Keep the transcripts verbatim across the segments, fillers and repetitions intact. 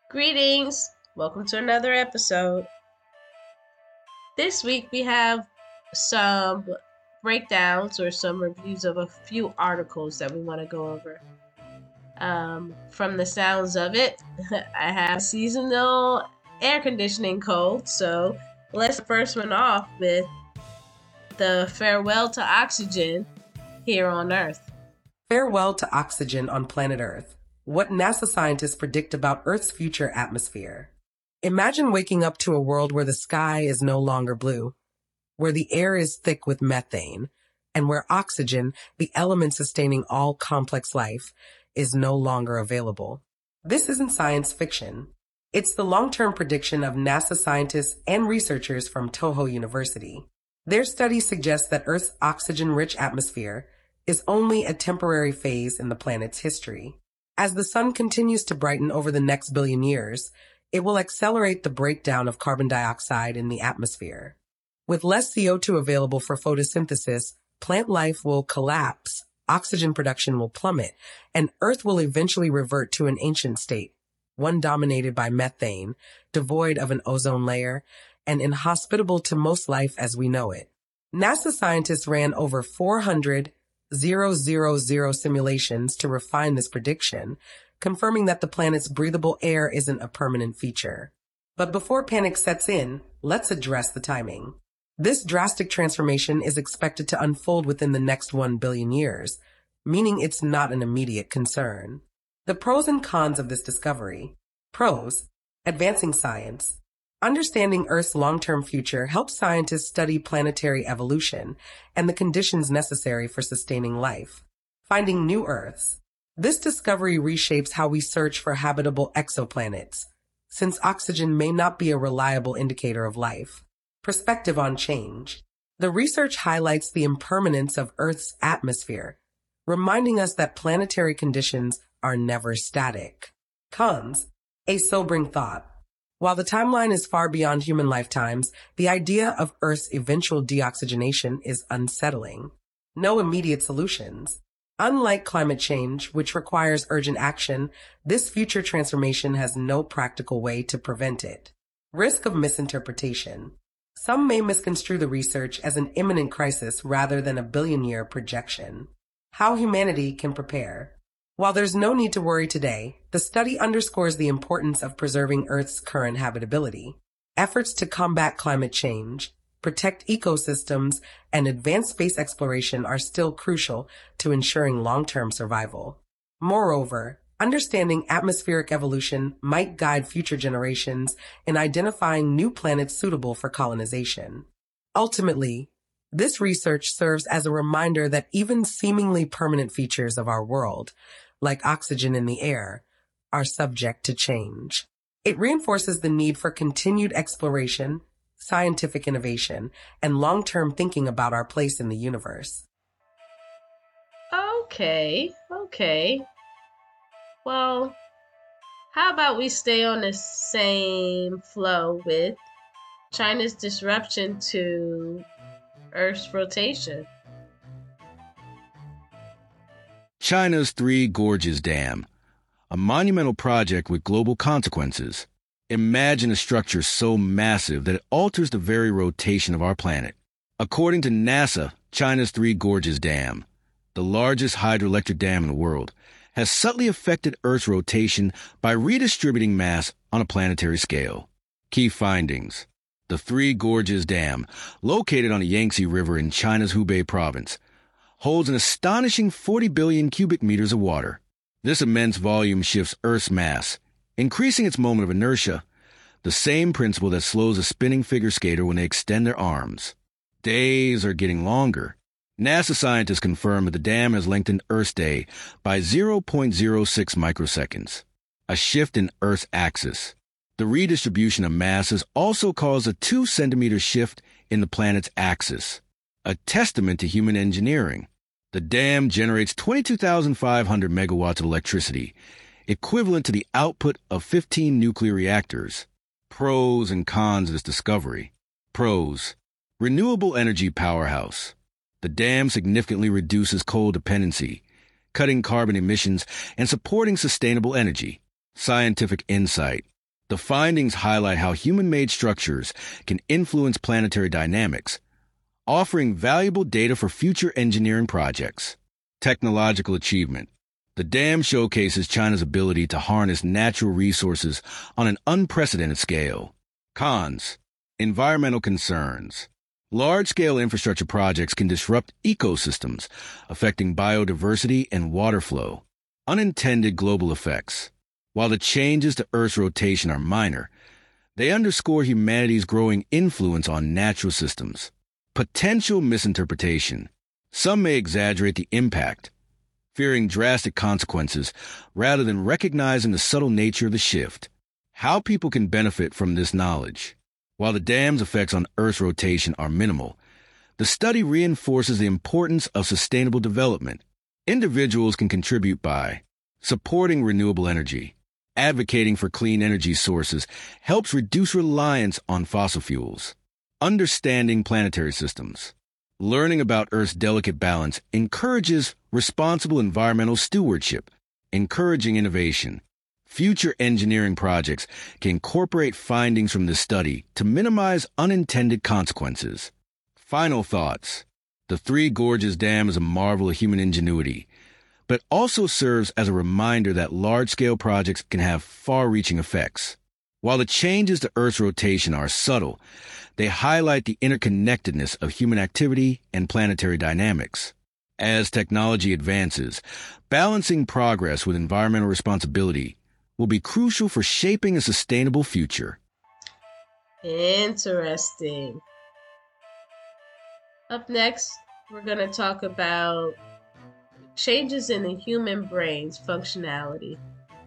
Greetings! Welcome to another episode. This week we have some breakdowns or some reviews of a few articles that we want to go over. Um, from the sounds of it, I have seasonal air conditioning cold, so let's first one off with the farewell to oxygen here on Earth. Farewell to oxygen on planet Earth. What NASA scientists predict about Earth's future atmosphere. Imagine waking up to a world where the sky is no longer blue, where the air is thick with methane, and where oxygen, the element sustaining all complex life, is no longer available. This isn't science fiction. It's the long-term prediction of NASA scientists and researchers from Toho University. Their study suggests that Earth's oxygen-rich atmosphere is only a temporary phase in the planet's history. As the sun continues to brighten over the next billion years, it will accelerate the breakdown of carbon dioxide in the atmosphere. With less C O two available for photosynthesis, plant life will collapse, oxygen production will plummet, and Earth will eventually revert to an ancient state, one dominated by methane, devoid of an ozone layer, and inhospitable to most life as we know it. NASA scientists ran over four hundred thousand simulations to refine this prediction, confirming that the planet's breathable air isn't a permanent feature. But before panic sets in, let's address the timing. This drastic transformation is expected to unfold within the next one billion years, meaning it's not an immediate concern. The pros and cons of this discovery. Pros: advancing science. Understanding Earth's long-term future helps scientists study planetary evolution and the conditions necessary for sustaining life. Finding new Earths. This discovery reshapes how we search for habitable exoplanets, since oxygen may not be a reliable indicator of life. Perspective on change. The research highlights the impermanence of Earth's atmosphere, reminding us that planetary conditions are never static. Cons: a sobering thought. While the timeline is far beyond human lifetimes, the idea of Earth's eventual deoxygenation is unsettling. No immediate solutions. Unlike climate change, which requires urgent action, this future transformation has no practical way to prevent it. Risk of misinterpretation. Some may misconstrue the research as an imminent crisis rather than a billion-year projection. How humanity can prepare. While there's no need to worry today, the study underscores the importance of preserving Earth's current habitability. Efforts to combat climate change, protect ecosystems, and advance space exploration are still crucial to ensuring long-term survival. Moreover, understanding atmospheric evolution might guide future generations in identifying new planets suitable for colonization. Ultimately, this research serves as a reminder that even seemingly permanent features of our world, like oxygen in the air, are subject to change. It reinforces the need for continued exploration, scientific innovation, and long-term thinking about our place in the universe. Okay, okay. Well, how about we stay on the same flow with China's disruption to Earth's rotation? China's Three Gorges Dam, a monumental project with global consequences. Imagine a structure so massive that it alters the very rotation of our planet. According to NASA, China's Three Gorges Dam, the largest hydroelectric dam in the world, has subtly affected Earth's rotation by redistributing mass on a planetary scale. Key findings. The Three Gorges Dam, located on the Yangtze River in China's Hubei province, holds an astonishing forty billion cubic meters of water. This immense volume shifts Earth's mass, increasing its moment of inertia, the same principle that slows a spinning figure skater when they extend their arms. Days are getting longer. NASA scientists confirm that the dam has lengthened Earth's day by zero point zero six microseconds, a shift in Earth's axis. The redistribution of mass has also caused a two centimeter shift in the planet's axis, a testament to human engineering. The dam generates twenty-two thousand five hundred megawatts of electricity, equivalent to the output of fifteen nuclear reactors. Pros and cons of this discovery. Pros: renewable energy powerhouse. The dam significantly reduces coal dependency, cutting carbon emissions and supporting sustainable energy. Scientific insight. The findings highlight how human-made structures can influence planetary dynamics, offering valuable data for future engineering projects. Technological achievement. The dam showcases China's ability to harness natural resources on an unprecedented scale. Cons. Environmental concerns. Large-scale infrastructure projects can disrupt ecosystems, affecting biodiversity and water flow. Unintended global effects. While the changes to Earth's rotation are minor, they underscore humanity's growing influence on natural systems. Potential misinterpretation. Some may exaggerate the impact, fearing drastic consequences rather than recognizing the subtle nature of the shift. How people can benefit from this knowledge. While the dam's effects on Earth's rotation are minimal, the study reinforces the importance of sustainable development. Individuals can contribute by supporting renewable energy. Advocating for clean energy sources helps reduce reliance on fossil fuels. Understanding planetary systems. Learning about Earth's delicate balance encourages responsible environmental stewardship, encouraging innovation. Future engineering projects can incorporate findings from this study to minimize unintended consequences. Final thoughts. The Three Gorges Dam is a marvel of human ingenuity, but also serves as a reminder that large-scale projects can have far-reaching effects. While the changes to Earth's rotation are subtle, they highlight the interconnectedness of human activity and planetary dynamics. As technology advances, balancing progress with environmental responsibility will be crucial for shaping a sustainable future. Interesting. Up next, we're going to talk about changes in the human brain's functionality.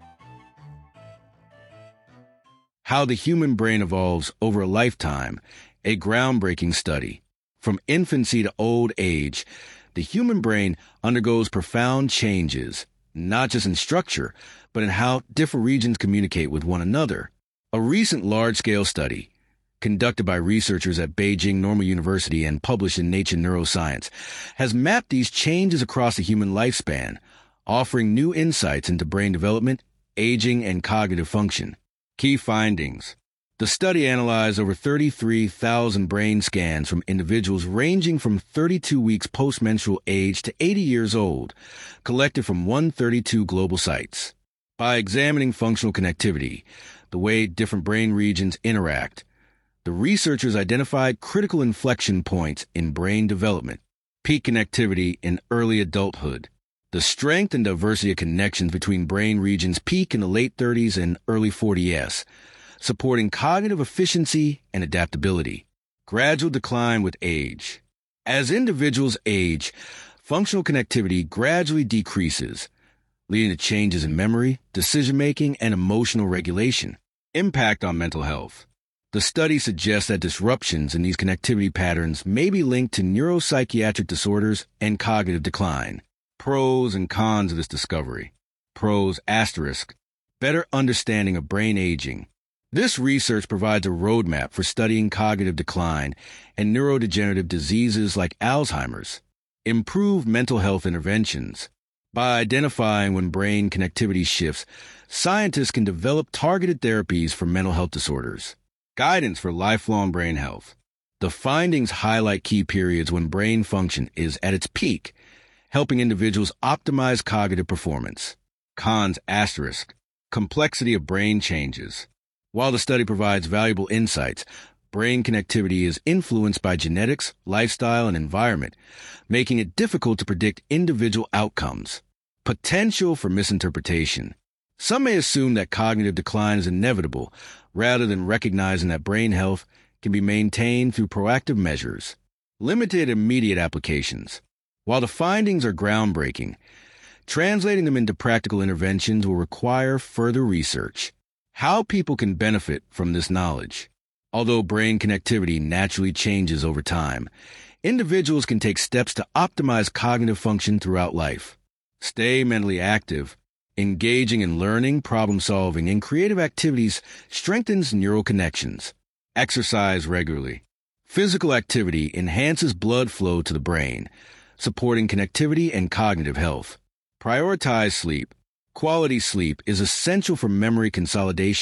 How the human brain evolves over a lifetime, a groundbreaking study. From infancy to old age, the human brain undergoes profound changes, not just in structure, but in how different regions communicate with one another. A recent large-scale study, conducted by researchers at Beijing Normal University and published in Nature Neuroscience, has mapped these changes across the human lifespan, offering new insights into brain development, aging, and cognitive function. Key findings. The study analyzed over thirty-three thousand brain scans from individuals ranging from thirty-two weeks postmenstrual age to eighty years old, collected from one hundred thirty-two global sites. By examining functional connectivity, the way different brain regions interact, the researchers identified critical inflection points in brain development. Peak connectivity in early adulthood. The strength and diversity of connections between brain regions peak in the late thirties and early forties, supporting cognitive efficiency and adaptability. Gradual decline with age. As individuals age, functional connectivity gradually decreases, leading to changes in memory, decision-making, and emotional regulation. Impact on mental health. The study suggests that disruptions in these connectivity patterns may be linked to neuropsychiatric disorders and cognitive decline. Pros and cons of this discovery. Pros asterisk. Better understanding of brain aging. This research provides a roadmap for studying cognitive decline and neurodegenerative diseases like Alzheimer's. Improved mental health interventions. By identifying when brain connectivity shifts, scientists can develop targeted therapies for mental health disorders. Guidance for lifelong brain health. The findings highlight key periods when brain function is at its peak, helping individuals optimize cognitive performance. Cons asterisk. Complexity of brain changes. While the study provides valuable insights, brain connectivity is influenced by genetics, lifestyle, and environment, making it difficult to predict individual outcomes. Potential for misinterpretation. Some may assume that cognitive decline is inevitable, rather than recognizing that brain health can be maintained through proactive measures. Limited immediate applications. While the findings are groundbreaking, translating them into practical interventions will require further research. How people can benefit from this knowledge. Although brain connectivity naturally changes over time, individuals can take steps to optimize cognitive function throughout life. Stay mentally active. Engaging in learning, problem-solving, and creative activities strengthens neural connections. Exercise regularly. Physical activity enhances blood flow to the brain, supporting connectivity and cognitive health. Prioritize sleep. Quality sleep is essential for memory consolidation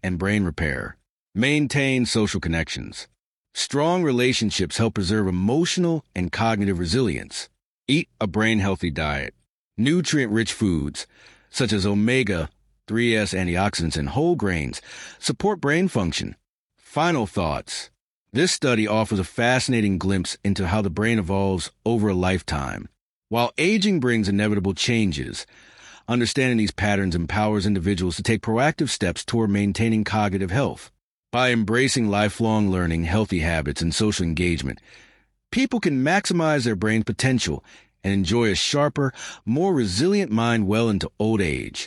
and brain repair. Maintain social connections. Strong relationships help preserve emotional and cognitive resilience. Eat a brain-healthy diet. Nutrient-rich foods, such as omega three S antioxidants and whole grains, support brain function. Final thoughts. This study offers a fascinating glimpse into how the brain evolves over a lifetime. While aging brings inevitable changes, understanding these patterns empowers individuals to take proactive steps toward maintaining cognitive health. By embracing lifelong learning, healthy habits, and social engagement, people can maximize their brain's potential and enjoy a sharper, more resilient mind well into old age.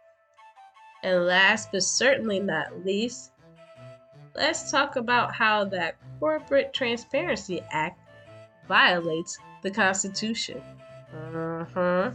And last but certainly not least, let's talk about how that Corporate Transparency Act violates the Constitution. Uh-huh.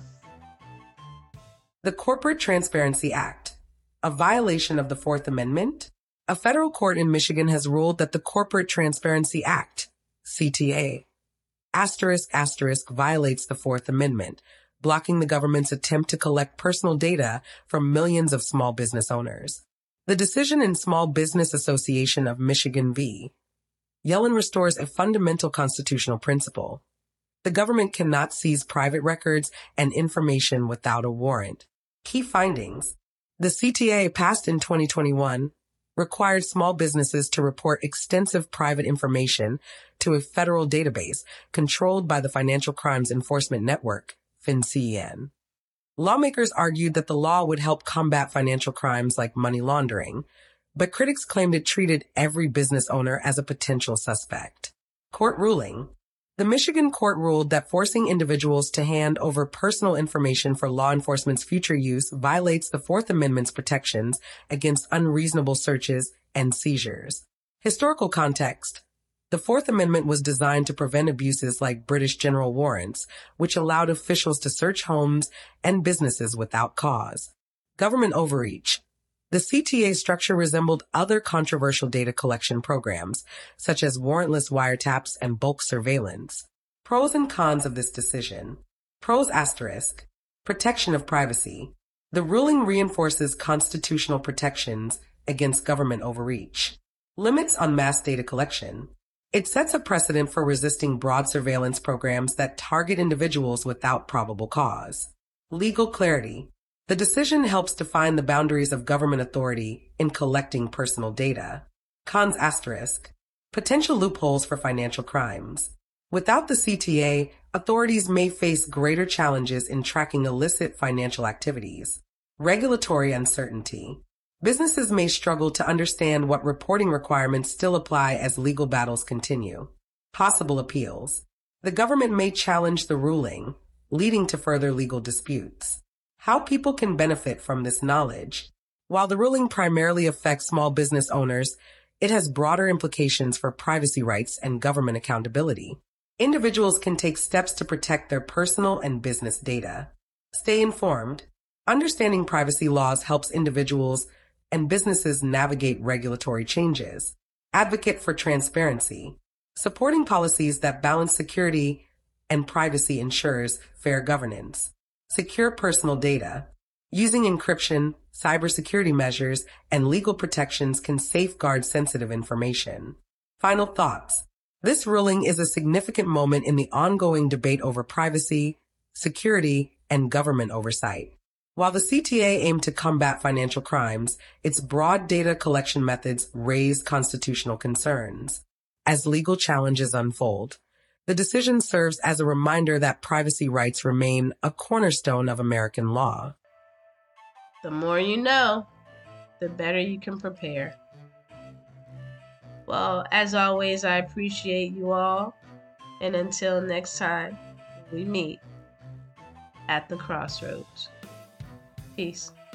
The Corporate Transparency Act, a violation of the Fourth Amendment. A federal court in Michigan has ruled that the Corporate Transparency Act, C T A, asterisk asterisk violates the Fourth Amendment, blocking the government's attempt to collect personal data from millions of small business owners. The decision in Small Business Association of Michigan v. Yellen restores a fundamental constitutional principle. The government cannot seize private records and information without a warrant. Key findings. The C T A, passed in twenty twenty-one, required small businesses to report extensive private information to a federal database controlled by the Financial Crimes Enforcement Network, FinCEN. Lawmakers argued that the law would help combat financial crimes like money laundering, but critics claimed it treated every business owner as a potential suspect. Court ruling. The Michigan court ruled that forcing individuals to hand over personal information for law enforcement's future use violates the Fourth Amendment's protections against unreasonable searches and seizures. Historical context. The Fourth Amendment was designed to prevent abuses like British general warrants, which allowed officials to search homes and businesses without cause. Government overreach. The C T A structure resembled other controversial data collection programs, such as warrantless wiretaps and bulk surveillance. Pros and cons of this decision. Pros asterisk. Protection of privacy. The ruling reinforces constitutional protections against government overreach. Limits on mass data collection. It sets a precedent for resisting broad surveillance programs that target individuals without probable cause. Legal clarity. The decision helps define the boundaries of government authority in collecting personal data. Cons asterisk. Potential loopholes for financial crimes. Without the C T A, authorities may face greater challenges in tracking illicit financial activities. Regulatory uncertainty. Businesses may struggle to understand what reporting requirements still apply as legal battles continue. Possible appeals. The government may challenge the ruling, leading to further legal disputes. How people can benefit from this knowledge. While the ruling primarily affects small business owners, it has broader implications for privacy rights and government accountability. Individuals can take steps to protect their personal and business data. Stay informed. Understanding privacy laws helps individuals and businesses navigate regulatory changes. Advocate for transparency. Supporting policies that balance security and privacy ensures fair governance. Secure personal data. Using encryption, cybersecurity measures, and legal protections can safeguard sensitive information. Final thoughts. This ruling is a significant moment in the ongoing debate over privacy, security, and government oversight. While the C T A aimed to combat financial crimes, its broad data collection methods raise constitutional concerns. As legal challenges unfold, the decision serves as a reminder that privacy rights remain a cornerstone of American law. The more you know, the better you can prepare. Well, as always, I appreciate you all. And until next time, we meet at the crossroads. Peace.